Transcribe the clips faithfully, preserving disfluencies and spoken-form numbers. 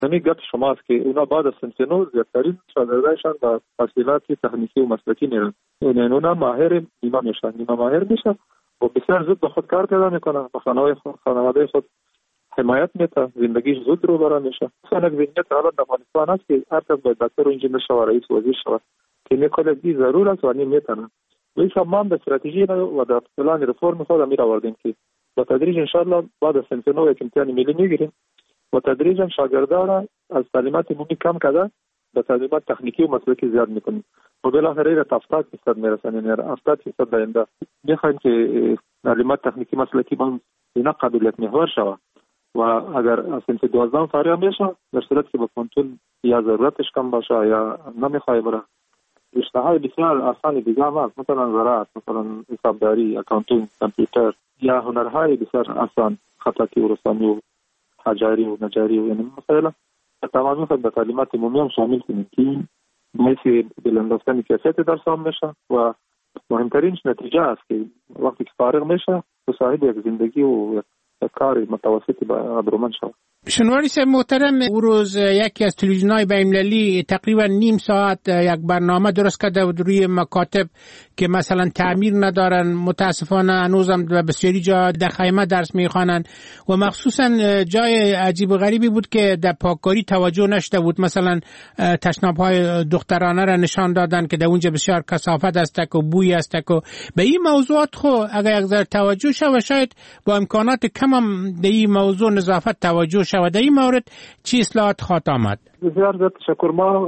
همین گپ شما است که اونا بعد از سنف نو زیادترین شاگردایشان با تحصیلات تکنیکی و مسلکی میرن. یعنی اونا ماهر نیمه میشن، نیمه ماهر میشن و بسیار زود به خود کار پیدا میکنن، به خانواده خود حمایت میته، زندگیش زود رو برا میشه. مثلا ذهنیت حالا در افغانستان است که هر کس باید دکتر و انجینر شود، رئیس وزیر شود که میکنه دی ضرور است و نمیتونه. ولی ما به استراتژی و در پلان رفرم خود امیر آوردیم که با تدریج ان شاء الله بعد از سنف نو یک امتحان ملی میگیریم و تدریجا شاگردان را از تعلیمات عمومی کم کرده به تعلیمات تکنیکی و مسلکی زیاد میکنیم و بالاخره را هفتاد درصد میرسانیم. یعنی هفتاد درصد آینده میخوایم که تعلیمات تکنیکی مسلکی با اینا قابلیت محور شود و اگر از سنف دوازده فارغ میشه در صورت که به کنترل یا ضرورتش کم باشه یا نمیخواد بره رشته‌های بسیار آسانی دیگه هم هست، مثلا زراعت، مثلا حسابداری، اکاونتینگ، کامپیوتر یا هنرهای بسیار آسان، خطاطی و رسامی و حجاری و نجاری و یعنی مسائل تمامی خود به تعلیمات عمومی هم شامل کنیم که باعث بلندافتن کیفیت درس هم میشه و مهمترینش نتیجه است که وقتی که فارغ میشه تو صاحب یک زندگی و کار متوسطی با ابرومند شد. شنواری صاحب محترم، او روز یکی از تلویزیون‌های بین‌المللی تقریبا نیم ساعت یک برنامه درست کرده بود روی مکاتب که مثلا تعمیر ندارن، متاسفانه هنوزم به بسیاری جا در خیمه درس میخوانن و مخصوصا جای عجیب و غریبی بود که در پاککاری توجه نشده بود. مثلا تشناب‌های دخترانه را نشان دادن که در اونجا بسیار کثافت است و بوی است و به این موضوعات خو اگر یک ذره توجه شود شاید با امکانات کم هم در این موضوع نظافت توجه شود. در این مورد چی اصلاحات خواهد آمد؟ بسیار زیاد تشکر. ما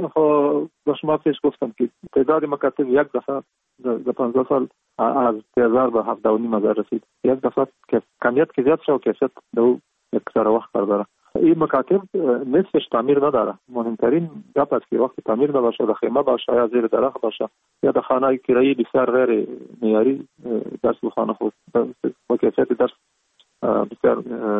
به شما پیش گفتم که تعداد مکاتب یک دفعه در پانزده سال از هزار به هفده و نیم هزار رسید. یک دفعه که کمیت که زیاد شد و کیفیت دو یک سر وقت کار داره. این مکاتب نصفش تعمیر نداره. مهمترین گپ است که وقتی تعمیر نباشه، در خیمه باشه یا زیر درخت باشه یا در خانه کرایی بسیار غیر معیاری درس بخوانه خود با کیفیت درس بسیار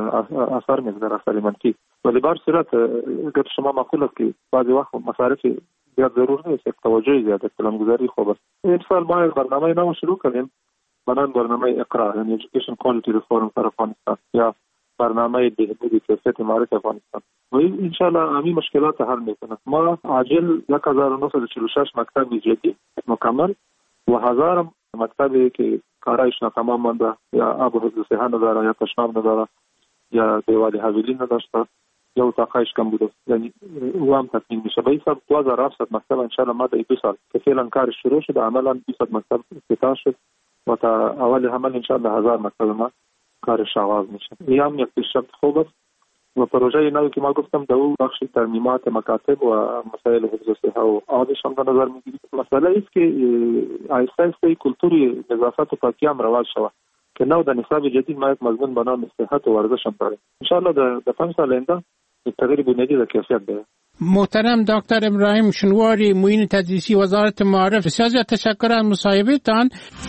اثر میگذاره، اثر منفی. ولی بر صورت گفت شما معقول است که بعضی وقت مصارف زیاد ضرور نیست، یک توجه زیاد، یک پلانگذاری خوب است. این سال ما برنامه نو شروع کردیم، بنان برنامه اقرا یعنی Education Quality Reform for Afghanistan یا برنامه بهبود کیفیت معرفت افغانستان و این انشاءالله همین مشکلات حل میکنه. ما عاجل یک هزار و نهصد و چهل و شش مکتب جدید مکمل و هزار مکتبی که کارایش ناتمام مانده یا آب و حفظ صحه نداره یا تشناب نداره یا دیوال حویلی نداشته یا اتاقایش کم بوده، یعنی او هم تکمیل میشه. به حساب دو هزار و هفتصد مکتب انشاءالله ما در دو سال که فعلا کارش شروع شده، عملا بیست مکتب افتتاح شد و تا اول حمل انشاءالله هزار مکتب ما کارش آغاز میشه. این هم یک پیشرفت خوب است و پروژه نوی که ما گفتم در او بخش ترمیمات مکاتب و مسائل حفظ صحه و آبش هم در نظر میگیریم. مسئله است که آهسته آهسته کلتور نظافت و پاکی هم رواج شود که نو در نصاب جدید ما یک مضمون به نام صحت و ورزش هم داریم. انشاءالله در پنج سال آینده تغییر بنیادی در کیفیت داره. محترم دکتر ابراهیم شنواری، معین تدریسی وزارت معارف، بسیار زیاد تشکر از مصاحبهتان.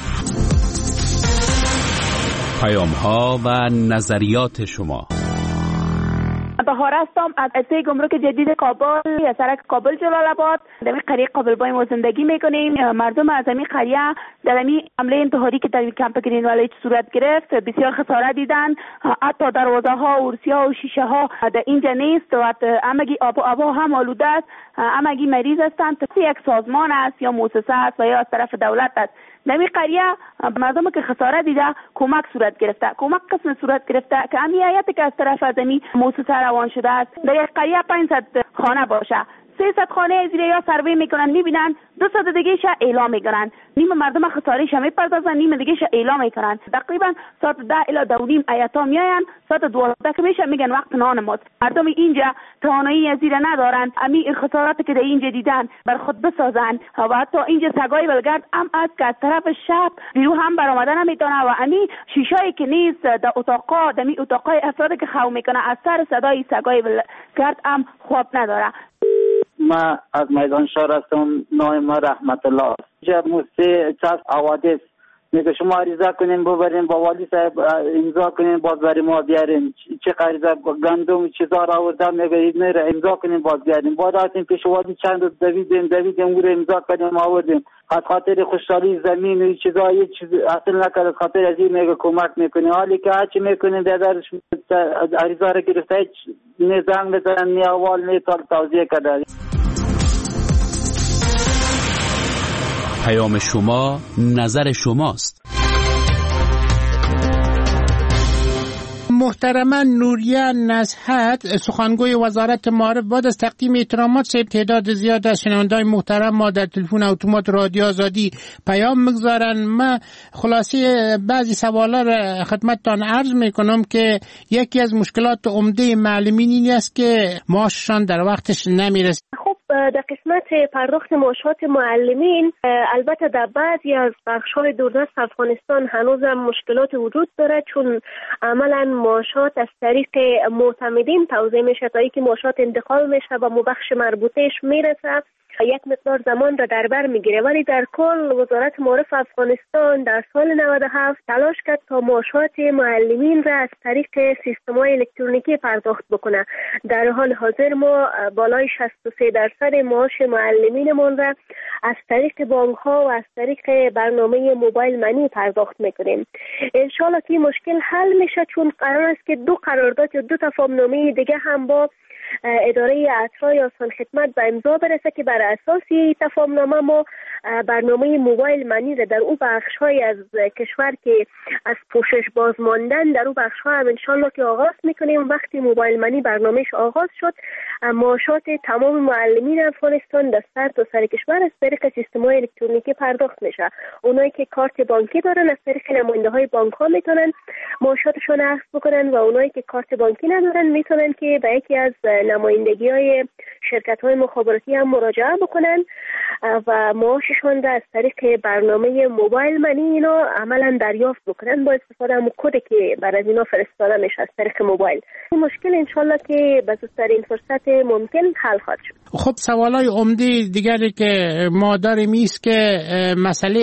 پیام‌ها و نظریات شما. بهار هستم از اداره گمرک جدید کابل، از سرک کابل جلال آباد. در این قریه قابل بایم ما زندگی میکنیم. مردم از این قریه در این حمله انتحاری که در کمپ گرین ویلیج صورت گرفت بسیار خسارت دیدن. حتی دروازه ها و ارسی ها و شیشه ها در اینجا نیست و همگی آب و هوا هم آلوده است. همگی مریض هستند. یک سازمان است یا مؤسسه است و یا از طرف دولت است. در این قریه مردم که خسارت دیده کمک صورت گرفته. کمک قسم صورت گرفته که امیایتی که از طرف از این مؤسسه روان شده است. در یک قریه پانصد خانه باشه، سیصد خانه زیر یا سروی میکنن، میبینن دو صد دیگه ش اعلام میکنن، نیم مردم خسارش میپردازن، نیم دیگه ش اعلام میکنن. تقریبا ساعت ده الی دو نیم ایاتا میاین، ساعت دوازده که میشه میگن وقت نان ماست. مردم اینجا توانایی زیر ندارن امی خسارات که در اینجا دیدن بر خود بسازن و حتی اینجا سگای بلگرد هم از که از طرف شب بیرو هم برآمدن نمیتونه و امی شیشایی که نیست در اتاقا در می اتاقای افرادی که خو میکنه از سر صدای سگای بلگرد هم خواب نداره. ما از میدان شهر هستم، نام ما رحمت الله. جب موسی چاس حوادث میگه شما عریضه کنین ببرین با والی صاحب امضا کنین باز برای ما بیارین. چه عریضه گندم چیزا را آوردم میگه این را امضا کنین باز بیارین. بعد رفتیم پیش والی چند روز دویدیم دویدیم اون رو امضا کردیم آوردیم. از خاطر خوشحالی زمین و چیزا هیچ چیز اصلا نکرد. از خاطر از این میگه کمک میکنه. حالی که هرچی میکنین دادرش عریضه را گرفته هیچ نه زنگ بزنن نه اول نه توضیح کرده. پیام شما نظر شماست. محترما نوریه نصحت سخنگوی وزارت معارف بعد از تقدیم احترامات صاحب تعداد زیاد از شنونده‌های محترم ما در تلفن اتومات رادیو آزادی پیام میگذارن. من خلاصه بعضی سوالا را خدمتتان عرض میکنم که یکی از مشکلات عمده معلمین این است که معاششان در وقتش نمیرسه. خب در قسمت پرداخت معاشات معلمین البته در بعضی از بخش‌های دوردست افغانستان هنوز هم مشکلات وجود داره، چون عملاً معاشات از طریق معتمدین توزیع میشه تا اینکه معاشات انتقال میشه و بخش مربوطهش میرسه، یک مقدار زمان را در بر میگیره. ولی در کل وزارت معارف افغانستان در سال نود و هفت تلاش کرد تا معاشات معلمین را از طریق سیستم‌های الکترونیکی پرداخت بکنه. در حال حاضر ما بالای شصت و سه درصد معاش معلمینمون را از طریق بانک‌ها و از طریق برنامه موبایل منی پرداخت میکنیم. انشالله که مشکل حل میشه، چون قرار است که دو قرارداد یا دو تفاهم‌نامه دیگه هم با اداره اطراح یا آسان خدمت به امضا برسه که بر اساس تفاهم‌نامه ما برنامه موبایل منی را در او بخش‌های از کشور که از پوشش باز ماندن در او بخش‌ها هم انشالله که آغاز میکنیم. وقتی موبایل منی برنامهش آغاز شد، معاشات تمام معلمین افغانستان در سر تا سر کشور از طریق سیستم‌های الکترونیکی پرداخت میشه. اونایی که کارت بانکی دارن از طریق نماینده‌های بانک‌ها میتونن معاشاتشون اخذ بکنن و اونایی که کارت بانکی ندارن میتونن که به یکی از نمایندگی‌های شرکت‌های مخابراتی هم مراجعه بکنن و معاششون را از طریق برنامه موبایل منی اینا عملاً دریافت بکنن با استفاده از کدی که بر از اینا فرستاده میشه از طریق موبایل. این مشکل انشالله که به زودترین فرصت ممکن حل خواهد شد. خب سوالای عمده دیگری که ما داریم ایست که مسئله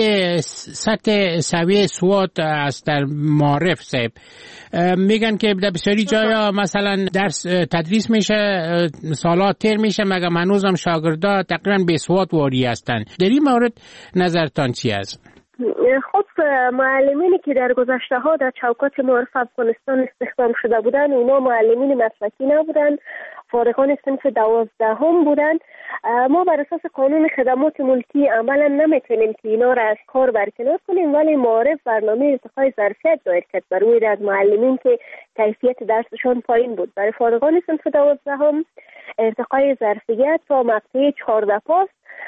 سطح سویه سواد است در معارف صاحب. میگن که در بسیاری جایا مثلا درس تدریس میشه، سالات تیر میشه، مگه هنوزم شاگردا تقریبا بی سواد واری هستن. در این مورد نظرتان چی است؟ خب معلمینی که در گذشته ها در چوکات معارف افغانستان استخدام شده بودن، اونا معلمین مسلکی نبودن، فارغان صنف دوازدهم بودن. ما بر اساس قانون خدمات ملکی عملا نمیتونیم که اینا را از کار برکنار کنیم، ولی معارف برنامه ارتقای ظرفیت دایر کرد برای از معلمین که کیفیت درسشان پایین بود. برای فارغان صنف دوازدهم ارتقای ظرفیت تا مقطع چهارده پاس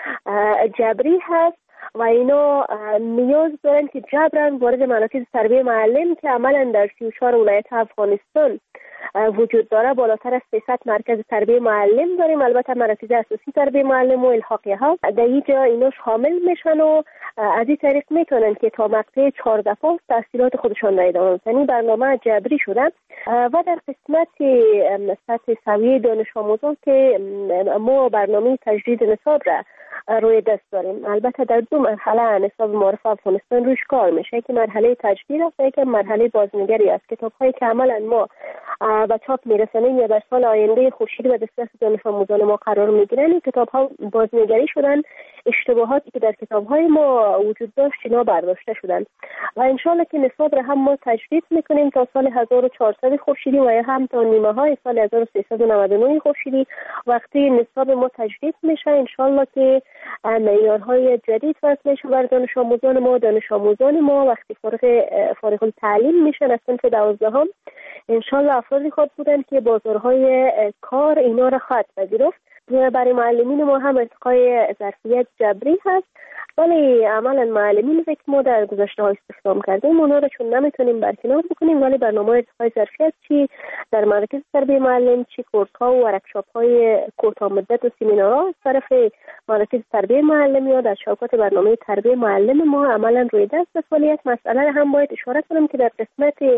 جبری هست و اینا نیاز دارن که جبران وارد مراکز تربیه معلم که عملا در سی و چهار ولایت افغانستان وجود داره. بالاتر از سیصد مرکز تربیه معلم داریم. البته مراکز اساسی تربیه معلم و الحاقی ها در اینجا اینا شامل میشن و از این طریق میتونن که تا مقطع چهارده پاس تحصیلات خودشان را ادامه بدن. یعنی برنامه جبری شده. و در قسمت سطح سویه دانش آموزان که ما برنامه تجدید نصاب را روی دست داریم. البته در دو مرحله نصاب معارف افغانستان روش کار میشه که مرحله تجدید است و که مرحله بازنگری است. کتاب‌هایی که عملاً ما به چاپ میرسانیم یا در سال آینده خورشیدی و دسترس دانش آموزان ما قرار میگیرن، این کتاب‌ها بازنگری شدن، اشتباهاتی که در کتاب‌های ما وجود داشت اینا برداشته شدن و انشالله که نصاب را هم ما تجدید میکنیم تا سال هزار و چهارصد خورشیدی و هم تا نیمه های سال هزار و سیصد و نود و نه خورشیدی. وقتی نصاب ما تجدید میشه انشالله که معیارهای جدید وضع میشه بر دانش آموزان ما. دانش آموزان ما وقتی فارغ فارغ التعلیم میشن از صنف دوازدهم انشالله افرادی خواهد بودن که بازارهای کار اینا را خواهد پذیرفت. برای معلمین ما هم ارتقای ظرفیت جبری هست، ولی عملا معلمین که ما در گذشته ها استخدام کردیم اونا رو چون نمیتونیم برکنار بکنیم، ولی برنامه ارتقای ظرفیت چی در مراکز تربیه معلم، چی کورس ها و ورکشاپ های کوتاه مدت و سمینارها از طرف مراکز تربیه معلم یا در شوکات برنامه تربیه معلم ما عملا روی دست به فعالیت. مسئله هم باید اشاره کنم که در قسمت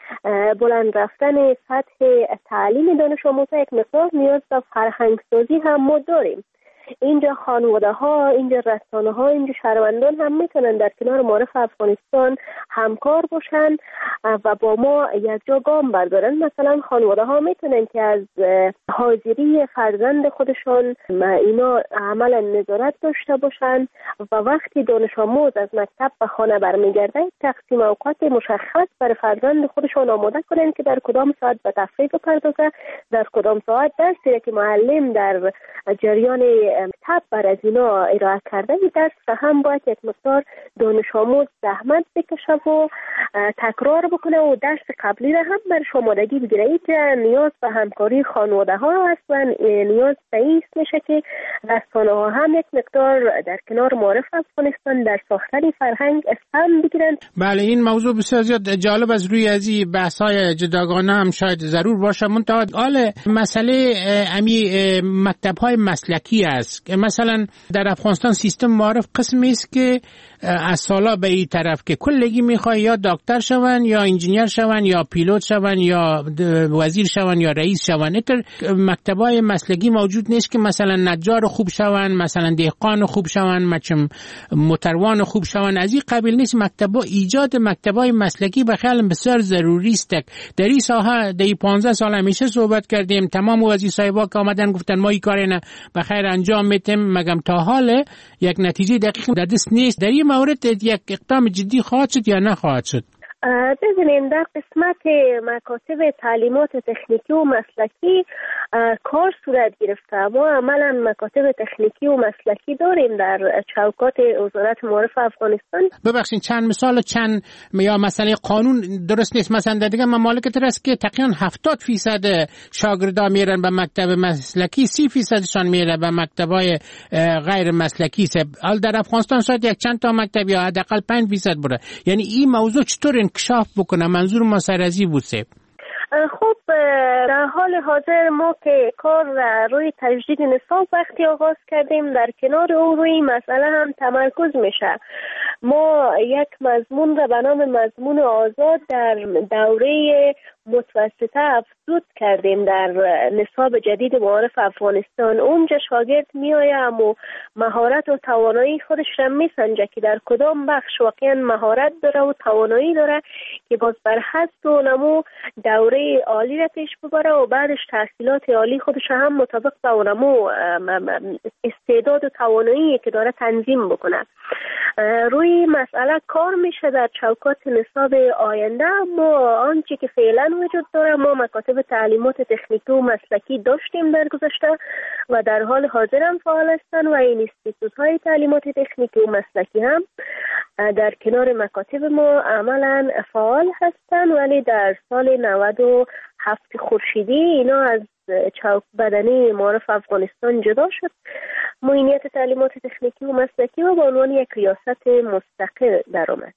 بلند رفتن سطح تعلیم دانش آموزان یک مقدار نیاز به فرهنگ سازی هم ما داریم. اینجا خانواده ها، اینجا رسانه ها، اینجا شهروندان هم میتونن در کنار معارف افغانستان همکار باشن و با ما یک جا گام بردارن. مثلا خانواده ها میتونن که از حاضری فرزند خودشان اینا عملا نظارت داشته باشن و وقتی دانش آموز از مکتب به خانه برمیگرده تقسیم اوقات مشخص برای فرزند خودشان آماده کنن که در کدام ساعت به تفریح بپردازه، در کدام ساعت درسی که معلم در جریان مکتب بر از اینا ارائه کرده این درس را هم باید یک مقدار دانش آموز زحمت بکشه و تکرار بکنه و درس قبلی را هم برش آمادگی بگیره. این نیاز به همکاری خانواده ها هست و نیاز به این میشه که رسانه ها هم یک مقدار در کنار معارف افغانستان در ساختن فرهنگ اسهم بگیرن. بله، این موضوع بسیار زیاد جالب از روی از این بحث های جداگانه هم شاید ضرور باشه. منتها حال مسئله امی مکتب های مسلکی است که مثلا در افغانستان سیستم معارف قسمی است که از سالا به این طرف که کلگی میخوای یا دکتر شون یا انجینیر شون یا پیلوت شون یا وزیر شون یا رئیس شون. اتر مکتبای مسلکی موجود نیست که مثلا نجار خوب شون، مثلا دهقان خوب شون، مچم موتروان خوب شون. از این قبیل نیست. مکتبا ایجاد مکتبای مسلکی به خیال بسیار ضروری است. در این ساحه در پانزده سال همیشه صحبت کردیم. تمام وزیر صاحبا که آمدن گفتن ما این کار نه به خیر انجام میدیم، مگم تا حال یک نتیجه دقیق در دست نیست. در این مورد یک اقدام جدی خواهد شد یا نخواهد شد؟ ببینیم در قسمت مکاتب تعلیمات تکنیکی و مسلکی کار صورت گرفته. ما عملا مکاتب تکنیکی و مسلکی داریم در چوکات وزارت معارف افغانستان. ببخشید چند مثال چند یا مسئله قانون درست نیست. مثلا در دیگه ممالک هست که تقریبا هفتاد فیصد شاگردا میرن به مکتب مسلکی، سی فیصدشان میره به مکتبای غیر مسلکی. حال در افغانستان شاید یک چند تا مکتب یا حداقل پنج فیصد بره. یعنی این موضوع چطور انکشاف بکنه؟ منظور ما سرازی بود. خب در حال حاضر ما که کار روی تجدید نصاب وقتی آغاز کردیم، در کنار او روی مسئله هم تمرکز میشه. ما یک مضمون را به نام مضمون آزاد در دوره متوسطه افزود کردیم در نصاب جدید معارف افغانستان. اونجا شاگرد میآید اما مهارت و توانایی خودش را میسنجه که در کدام بخش واقعا مهارت داره و توانایی داره که باز بر حسب و نمو دوره عالی را پیش ببره و بعدش تحصیلات عالی خودش هم مطابق با نمو استعداد و توانایی که داره تنظیم بکنه. روی مسئله کار میشه در چوکات نصاب آینده. اما آنچه که فعلا وجود داره، ما مکاتب تعلیمات تکنیکی و مسلکی داشتیم در گذشته و در حال حاضر هم فعال هستند و این اینستیتوت های تعلیمات تکنیکی و مسلکی هم در کنار مکاتب ما عملا فعال هستند، ولی در سال نود و هفت خورشیدی اینا از چوک بدنی معارف افغانستان جدا شد. معینیت تعلیمات تکنیکی و مسلکی و به عنوان یک ریاست مستقل درآمد.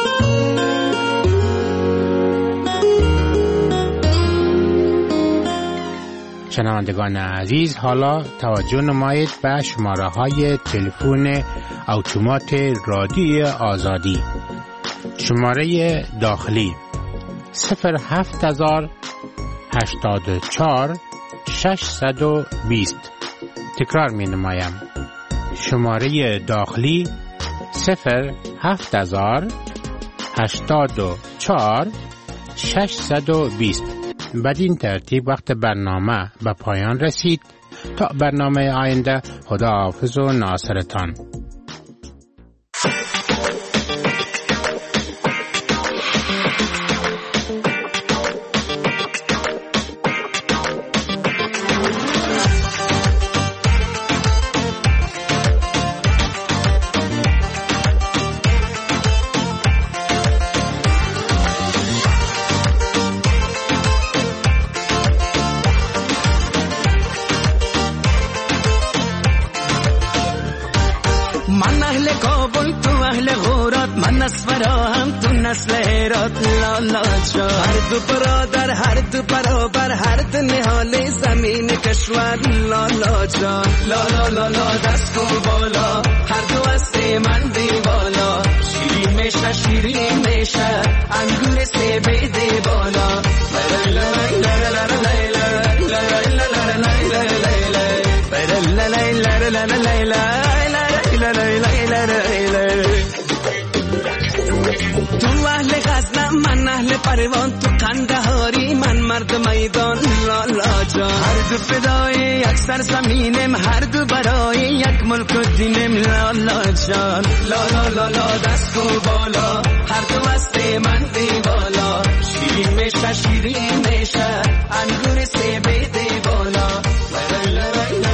شنوندگان عزیز، حالا توجه نمایید به شماره های تلفن اتومات رادیوی آزادی. شماره داخلی صفر هفت هزار هشتاد و چهار ششصد و بیست. تکرار می نمایم. شماره داخلی صفر هفت هزار هشتاد و چهار ششصد و بیست. بدین ترتیب وقت برنامه به پایان رسید. تا برنامه آینده، خدا حافظ و ناصرتان. هر دو برادر، هر دو برابر، هر دو نهال زمین کشور. لالا جان لالا لالا دست کن بالا، هر دو از من دی بالا. شیرین میشه شیرین میشه انگور سه بیده بالا. لا لا لا لا لا لا لا لا لا لا لا لا لا لا لا لا لا لا لیلا لیلا لیلا لیلا لیلا. تو اهل غزنم من اهل پروان، تو قندهاری من مرد میدان. لالا جان هر دو فدای یک سرزمینم، هر دو برای یک ملک و دینم. لالا جان لالا لالا دست و بالا، هر دو است من دیوالا. شیرین میشه شیرین میشه انگور سیب دیوالا. لا لا لا